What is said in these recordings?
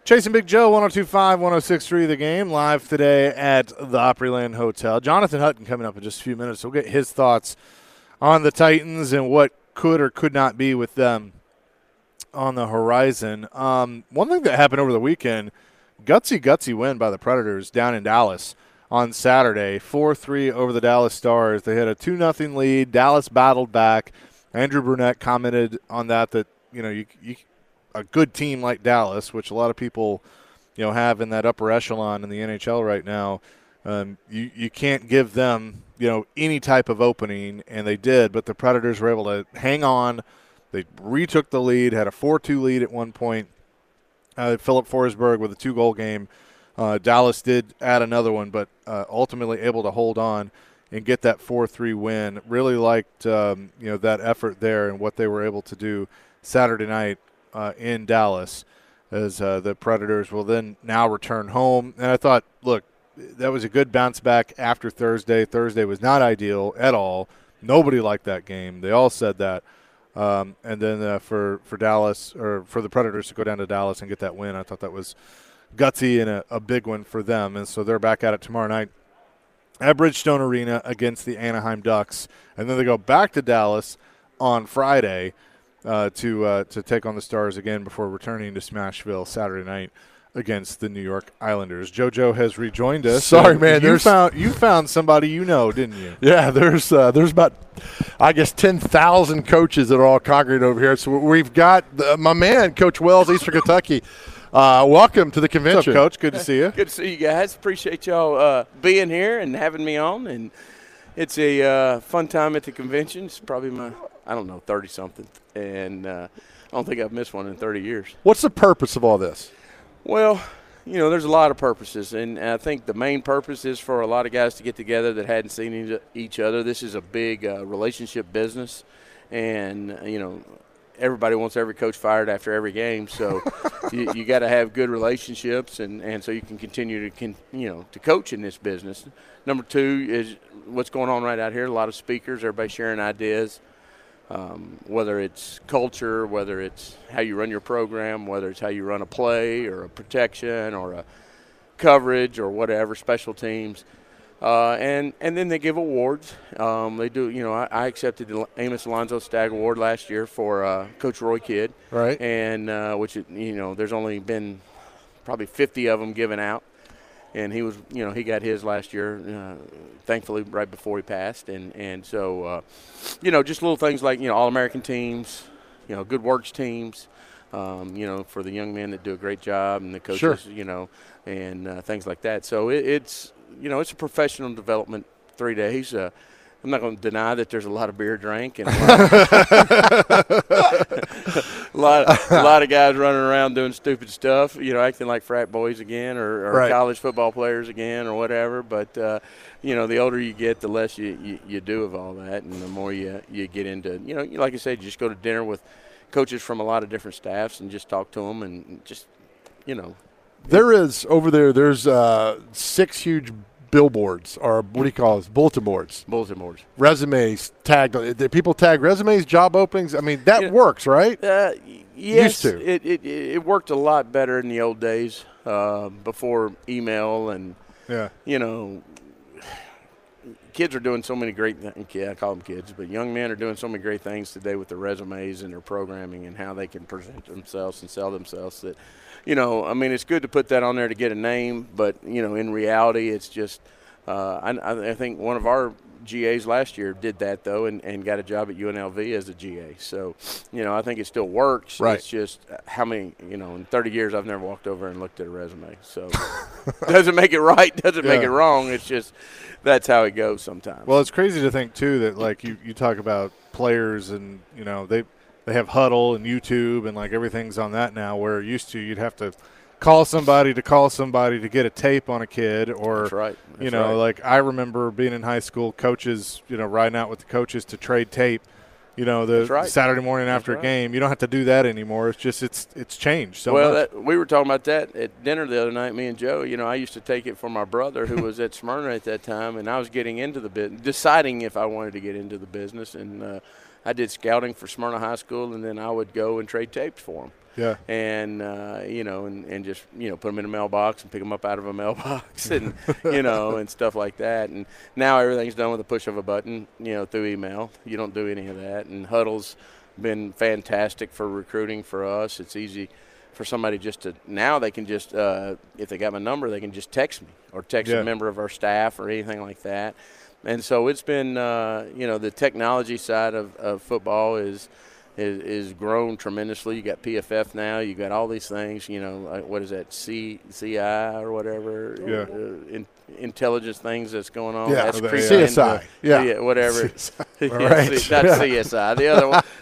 Chasing Big Joe, 102.5, 106.3 The Game, live today at the Opryland Hotel. Jonathan Hutton coming up in just a few minutes. We'll get his thoughts on the Titans and what could or could not be with them on the horizon. One thing that happened over the weekend, gutsy win by the Predators down in Dallas on Saturday, 4-3 over the Dallas Stars. They had a 2-0 lead. Dallas battled back. Andrew Brunette commented on that you a good team like Dallas, which a lot of people, have in that upper echelon in the NHL right now, you can't give them, any type of opening, and they did. But the Predators were able to hang on. They retook the lead, had a 4-2 lead at one point. Philip Forsberg with a 2-goal game. Dallas did add another one, but ultimately able to hold on and get that 4-3 win. Really liked that effort there and what they were able to do Saturday night in Dallas, as the Predators will then now return home. And I thought, look, that was a good bounce back after Thursday. Thursday was not ideal at all. Nobody liked that game. They all said that. And then for Dallas, or for the Predators to go down to Dallas and get that win, I thought that was gutsy and a big one for them. And so they're back at it tomorrow night at Bridgestone Arena against the Anaheim Ducks. And then they go back to Dallas on Friday to take on the Stars again before returning to Smashville Saturday night against the New York Islanders. JoJo has rejoined us. Sorry, man. You found somebody didn't you? Yeah, there's about, I guess, 10,000 coaches that are all congregated over here. So we've got my man, Coach Wells, Eastern Kentucky. Welcome to the convention. What's up, Coach? Good to see you. Good to see you guys. Appreciate y'all being here and having me on. And it's a fun time at the convention. It's probably my, 30-something. And I don't think I've missed one in 30 years. What's the purpose of all this? Well, there's a lot of purposes. And I think the main purpose is for a lot of guys to get together that hadn't seen each other. This is a big relationship business. And, everybody wants every coach fired after every game. So you got to have good relationships, and so you can continue to coach in this business. Number two is what's going on right out here. A lot of speakers, everybody sharing ideas. Whether it's culture, whether it's how you run your program, whether it's how you run a play or a protection or a coverage or whatever, special teams. And then they give awards. They do, I accepted the Amos Alonzo Stagg Award last year for Coach Roy Kidd. Right. And which, there's only been probably 50 of them given out. And he was, he got his last year, thankfully, right before he passed. And so, just little things like, All-American teams, good works teams, for the young men that do a great job and the coaches, Sure. And things like that. So it's, it's a professional development 3 days. I'm not going to deny that there's a lot of beer drank and a lot of guys running around doing stupid stuff, acting like frat boys again or right. college football players again or whatever. But, the older you get, the less you do of all that, and the more you get into, like I said, you just go to dinner with coaches from a lot of different staffs and just talk to them and just, There is over there, there's 6 huge billboards, or what do you call it, bulletin boards. Bulletin boards. Resumes tagged. Did people tag resumes, job openings? I mean, that works, right? Yes. Used to. It worked a lot better in the old days before email and, kids are doing so many great things. I call them kids, but young men are doing so many great things today with their resumes and their programming and how they can present themselves and sell themselves that, it's good to put that on there to get a name, but, in reality, it's just I think one of our GAs last year did that, though, and got a job at UNLV as a GA. So, I think it still works. Right. It's just how many, in 30 years I've never walked over and looked at a resume. So, doesn't make it right, doesn't make it wrong. It's just that's how it goes sometimes. Well, it's crazy to think, too, that, like, you talk about players and, they have Huddle and YouTube and, like, everything's on that now, where used to you'd have to call somebody to get a tape on a kid, or That's right. That's right. right. I remember being in high school, coaches, riding out with the coaches to trade tape, the right. Saturday morning after a game. You don't have to do that anymore. It's just it's changed so much. We were talking about that at dinner the other night, me and Joe. I used to take it from my brother who was at Smyrna at that time, and I was getting into the business, deciding if I wanted to get into the business, and I did scouting for Smyrna High School, and then I would go and trade tapes for them. Yeah. And and just put them in a mailbox and pick them up out of a mailbox, and and stuff like that. And now everything's done with a push of a button, through email. You don't do any of that. And Huddle's been fantastic for recruiting for us. It's easy for somebody just to, now they can just, if they got my number, they can just text me or text a member of our staff or anything like that. And so it's been, the technology side of football is grown tremendously. You got PFF now. You got all these things. What is that? CI or whatever. Yeah. Intelligence things that's going on. Yeah. That's CSI. Whatever. Right. Not CSI. The other one.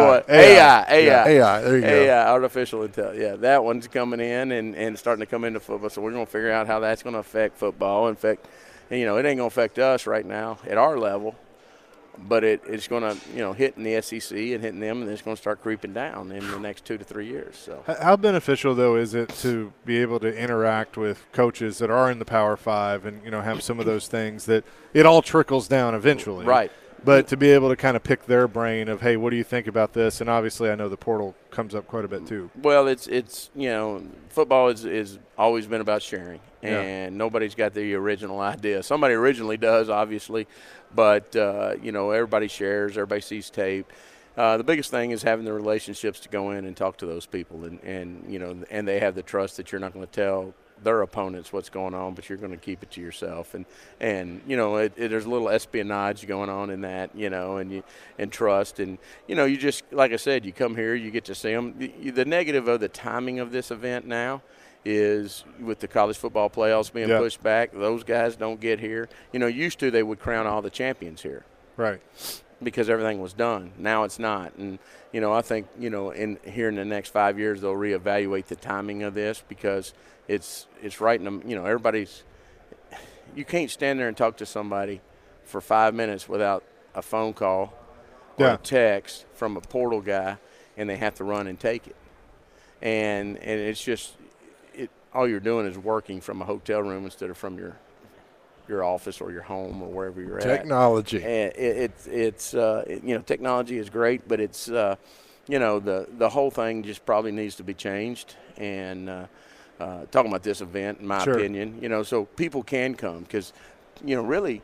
AI. There you go. AI, artificial intelligence. Yeah, that one's coming in and starting to come into football. So we're going to figure out how that's going to affect football. In fact, it ain't going to affect us right now at our level. But it's going to, hit in the SEC and hitting them, and it's going to start creeping down in the next 2 to 3 years. So, how beneficial, though, is it to be able to interact with coaches that are in the Power Five and, have some of those things that it all trickles down eventually? Right. But to be able to kind of pick their brain of, hey, what do you think about this? And obviously I know the portal comes up quite a bit too. Well, it's football is always been about sharing, and nobody's got the original idea. Somebody originally does, obviously, but, everybody shares, everybody sees tape. The biggest thing is having the relationships to go in and talk to those people, and they have the trust that you're not going to tell their opponents what's going on, but you're going to keep it to yourself. And there's a little espionage going on in that, and trust. And, you just, like I said, you come here, you get to see them. The negative of the timing of this event now is with the college football playoffs being pushed back, those guys don't get here. Used to they would crown all the champions here. Right. Because everything was done. Now it's not. And, I think, in the next 5 years they'll reevaluate the timing of this because it's right in them. Everybody's – you can't stand there and talk to somebody for 5 minutes without a phone call or a text from a portal guy, and they have to run and take it. And it's just all you're doing is working from a hotel room instead of from your office or your home or wherever you're Technology. at. It's technology is great, but it's the whole thing just probably needs to be changed. And talking about this event, in my opinion, so people can come because, really,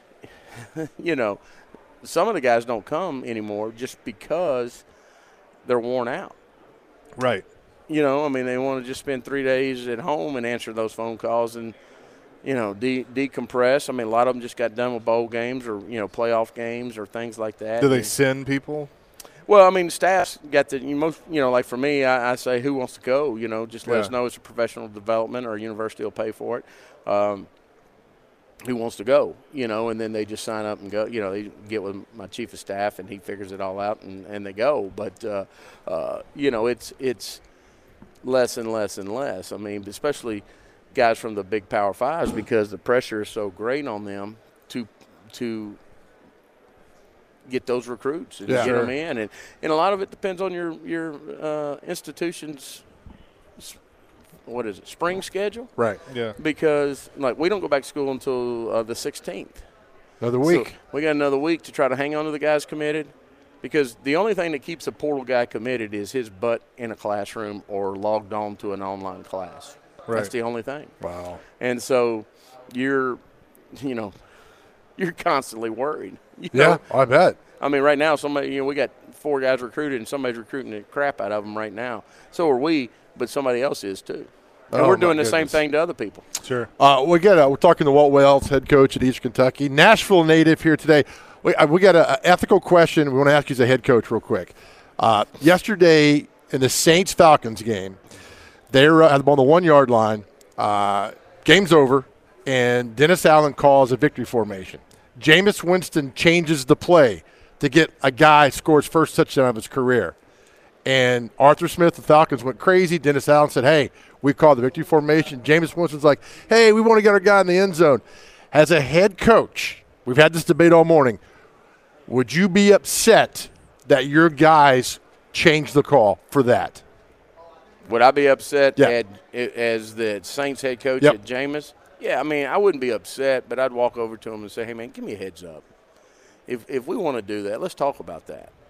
some of the guys don't come anymore just because they're worn out. Right. They want to just spend 3 days at home and answer those phone calls and, decompress. A lot of them just got done with bowl games or, playoff games or things like that. Do they send people? Well, staff's got the most, like for me, I say, who wants to go? Just let us know it's a professional development or a university will pay for it. Who wants to go? And then they just sign up and go. They get with my chief of staff and he figures it all out and they go. But, it's less and less and less. Especially guys from the big Power Fives because the pressure is so great on them to get those recruits and get them in. And a lot of it depends on your institution's, what is it, spring schedule? Right. Yeah. Because, we don't go back to school until the 16th. Another week. So we got another week to try to hang on to the guys committed. Because the only thing that keeps a portal guy committed is his butt in a classroom or logged on to an online class. Right. That's the only thing. Wow. And so you're constantly worried. I bet. Right now, somebody, we got 4 guys recruited, and somebody's recruiting the crap out of them right now. So are we, but somebody else is too. And we're doing the same thing to other people. Sure. We're talking to Walt Wells, head coach at Eastern Kentucky, Nashville native here today. We got an ethical question we want to ask you as a head coach real quick. Yesterday in the Saints-Falcons game, they're on the 1-yard line. Game's over, and Dennis Allen calls a victory formation. Jameis Winston changes the play to get a guy scores first touchdown of his career. And Arthur Smith, the Falcons, went crazy. Dennis Allen said, hey, we called the victory formation. Jameis Winston's like, hey, we want to get our guy in the end zone. As a head coach, we've had this debate all morning. Would you be upset that your guys changed the call for that? Would I be upset as the Saints head coach at Jameis? Yeah, I wouldn't be upset, but I'd walk over to him and say, hey, man, give me a heads up. If we want to do that, let's talk about that.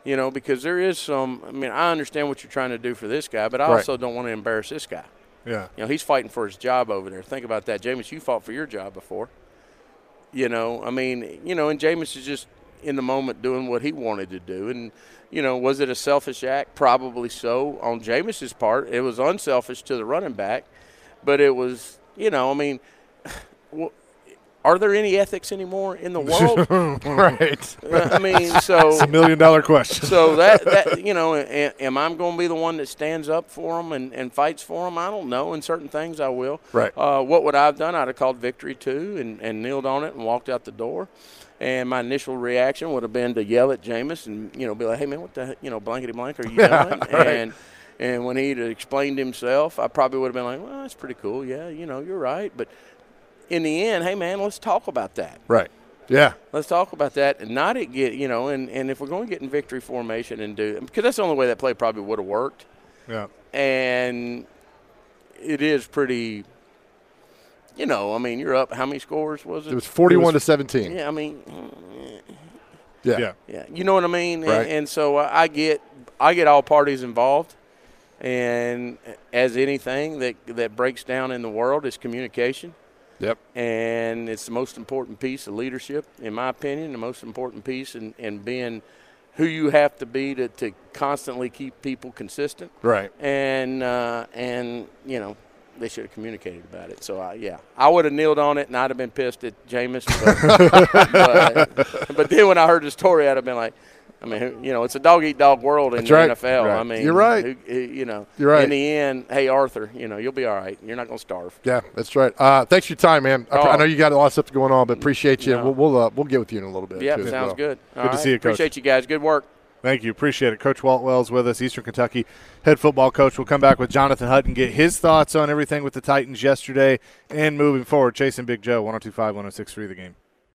You know, because there is some. I mean, I understand what you're trying to do for this guy, but I also don't want to embarrass this guy. Yeah. You know, he's fighting for his job over there. Think about that, Jameis. You fought for your job before. You know, I mean, you know, and Jameis is just in the moment doing what he wanted to do. And, you know, was it a selfish act? Probably so. On Jameis's part, it was unselfish to the running back, but it was, you know, I mean, are there any ethics anymore in the world? Right. I mean, so it's $1 million question. So that you know, am I going to be the one that stands up for them and fights for them? I don't know. In certain things, I will. Right. What would I have done? I'd have called victory too and kneeled on it and walked out the door. And my initial reaction would have been to yell at Jameis and, you know, be like, hey, man, what the, you know, blankety blank are you doing? Right. And when he'd explained himself, I probably would have been like, well, that's pretty cool. Yeah, you know, you're right. But in the end, hey, man, let's talk about that. Right. Yeah. Let's talk about that and not get, you know, and if we're going to get in victory formation and do – because that's the only way that play probably would have worked. Yeah. And it is pretty – you know, I mean, you're up. How many scores was it? It was 41-17. Yeah, I mean Yeah. yeah. You know what I mean? Right. And so I get all parties involved. And as anything that breaks down in the world is communication. Yep. And it's the most important piece of leadership, in my opinion, the most important piece in being who you have to be to constantly keep people consistent. Right. And you know, they should have communicated about it. So, I would have kneeled on it, and I'd have been pissed at Jameis. But then when I heard the story, I'd have been like, I mean, you know, it's a dog-eat-dog world in the NFL. Right. I mean, you're right. You know, you're right. In the end, hey, Arthur, you know, you'll be all right. You're not going to starve. Yeah, that's right. Thanks for your time, man. I know you got a lot of stuff going on, but appreciate you. No. We'll get with you in a little bit. Yeah, too, sounds well. good. Good to see you, Coach. Appreciate you guys. Good work. Thank you. Appreciate it. Coach Walt Wells with us, Eastern Kentucky head football coach. We'll come back with Jonathan Hutton, get his thoughts on everything with the Titans yesterday and moving forward. Chasing Big Joe, 102.5, 106.3 The Game.